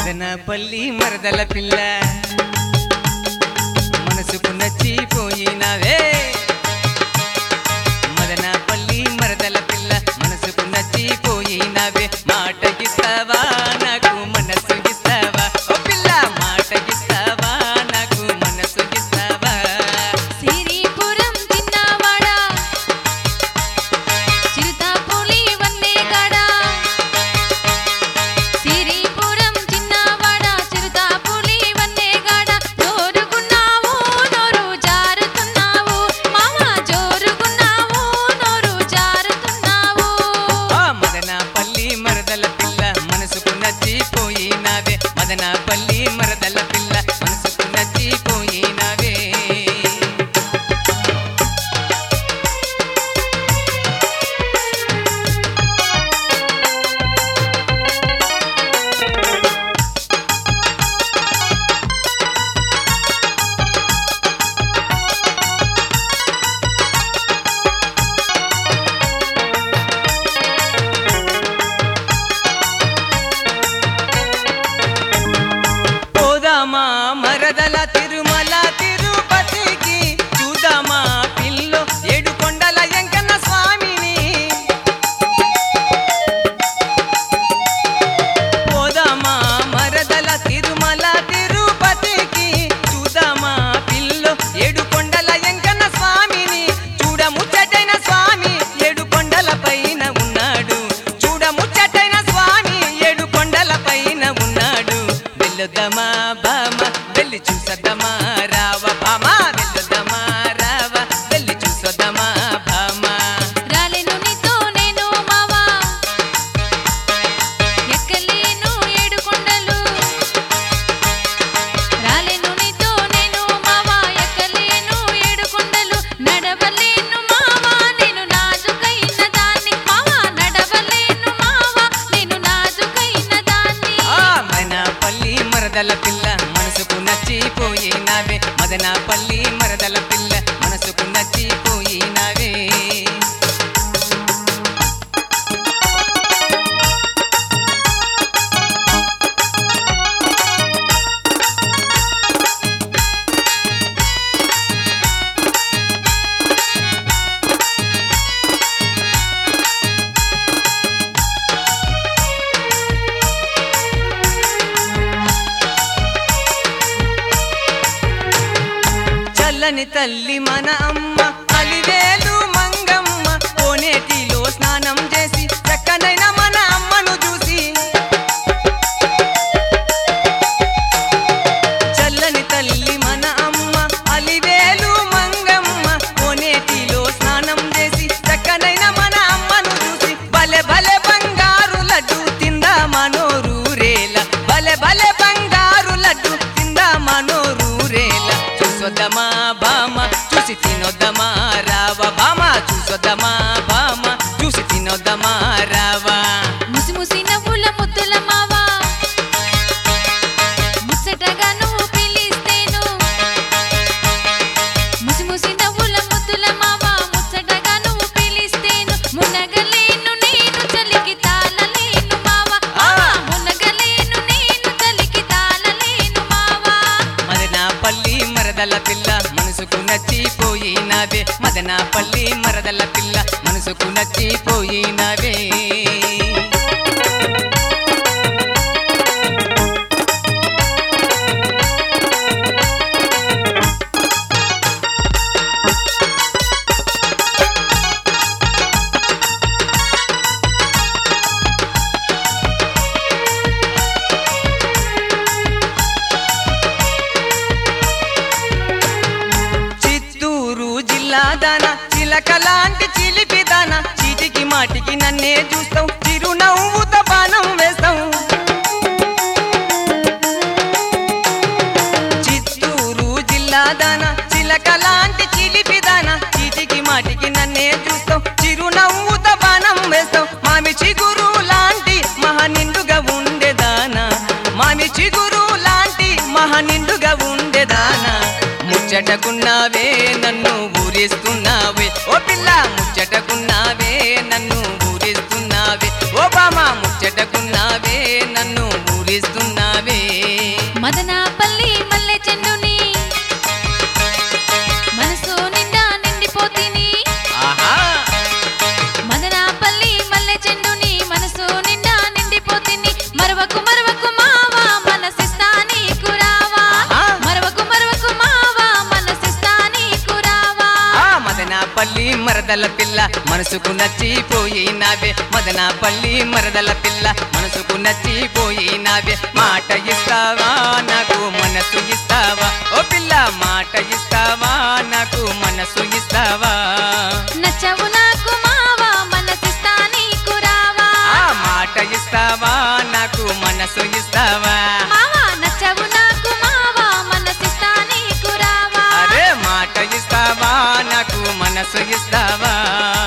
మదనపల్లి మరదల పిల్ల మనసుకు నచ్చిపోయినవే మదనపల్లి మరదల పిల్ల మనసుకు నచ్చిపోయినవే మాటకిస్తావా నాకు మనసు ఇస్తావా ఓ పిల్ల మాటకిస్తావా నాకు మనసు ఇస్తావా సిరిపురం చిన్నవాడా చిరుతాపులి వన్నేగాడా సిరిపురం చిన్నవాడా చిరుతాపులి వన్నేగాడా జోరుగున్నావు నోరు జారుతున్నావు మామ జోరుగున్నావు నోరు జారుతున్నావు మదనపల్లి మరదల పిల్ల మనసుకు నచ్చిపోయినవే మదనపల్లి మరదల పిల్ల మనసుకు నచ్చిపోయినవే పోదామా మరదల తిరుమల తిరుపతికి చూద్దామా పిల్లో ఏడు కొండల వెంకన్న స్వామిని పోదామా మరదల తిరుమల తిరుపతికి చూద్దామా పిల్లో ఏడు కొండల వెంకన్న స్వామిని చూడముచ్చటైన స్వామి ఏడు కొండల పైన ఉన్నాడు చూడముచ్చటైన స్వామి ఏడు కొండల పైన ఉన్నాడు వెళ్ళొద్దమా బామ వెళ్ళి చూసొద్దమా రావ బామ వెళ్ళొద్దమా రావ వెళ్ళి చూసొద్దమా బామ రాలేను నీతో నేను మావా ఎక్కలేను ఏడు కొండలు రాలేను నీతో నేను మావా ఎక్కలేను ఏడు కొండలు నడవలేను మావా నేను నాజుకైన దాన్ని మావా నడవలేను మావా నేను నాజుకైన దాన్ని మదనపల్లి మరదల పిల్ల మనసుకు నచ్చిపోయినవే మదనపల్లి మరదల పిల్ల మనసుకు నచ్చిపోయినవే చల్లని తల్లి మన అమ్మ అలివేలు మంగమ్మ కోనేటిలో స్నానం చేసి చక్కనైన మన అమ్మను చూసి చల్లని తల్లి మన అమ్మ అలివేలు మంగమ్మ కోనేటిలో స్నానం చేసి చక్కనైన మన అమ్మను చూసి భలే భలే బంగారు లడ్డు తిందా మనోరూరేల భలే భలే బంగారు లడ్డు తిందా మనోరూరేల చూసొద్దమా బామ చూసి తినొద్దమా రావ బామ చూసొద్దమా బామ చూసి తినొద్దమా రావా ముసి ముసి నవ్వుల ముద్దుల మావా ముచ్చటగా నువ్వు పిలిస్తేను ముసి ముసి నవ్వుల ముద్దుల మావా ముచ్చటగా నువ్వు పిలిస్తేను మునగలేను నేను చలికి తాళలేను మావా మునగలేను నేను చలికి తాళలేను మావా మదనపల్లి మరదల పిల్ల మనసుకు నచ్చిపోయినవే మదనపల్లి మరదల పిల్ల మనసుకు నచ్చిపోయినవే చిత్తూరు జిల్లా దాన చిలకలాంటి చిలిపిదాన చీటికి మాటికి నన్నే చూస్తావు చిరునవ్వుతో బాణం వేస్తావు చిత్తూరు జిల్లా దాన చిలకలాంటి చిలిపిదాన చీటికి మాటికి నన్నే చూస్తావు చిరునవ్వుతో బాణం వేస్తావు మామి చిగురు లాంటి మహానిండుగా ఉండేదానా మామి చిగురు లాంటి మహానిండుగా ఉండేదానా ముచ్చటకున్నావే నన్ను ఊరిస్తున్నావే ఓ పిల్ల ముచ్చటకున్నావే నన్ను ఊరిస్తున్నావే ఓ బామ ముచ్చటకున్నావే నన్ను ఊరిస్తున్నావే మరదల పిల్ల మనసుకు నచ్చిపోయినావే మదనపల్లి మరదల పిల్ల మనసుకు నచ్చిపోయినావే మాట ఇస్తావా నాకు మనసు ఇస్తావా ఓ పిల్ల మాట ఇస్తావా నాకు మనసు ఇస్తావా నచ్చవు నాకు మావా మనసిస్తా నీకు రావా మాట ఇస్తావా నాకు మనసు ఇస్తావా మావా నచ్చవు నాకు మావా మనసిస్తా నీకు రావా అరే మాట ఇస్తావా నాకు మనసు ఇస్తావా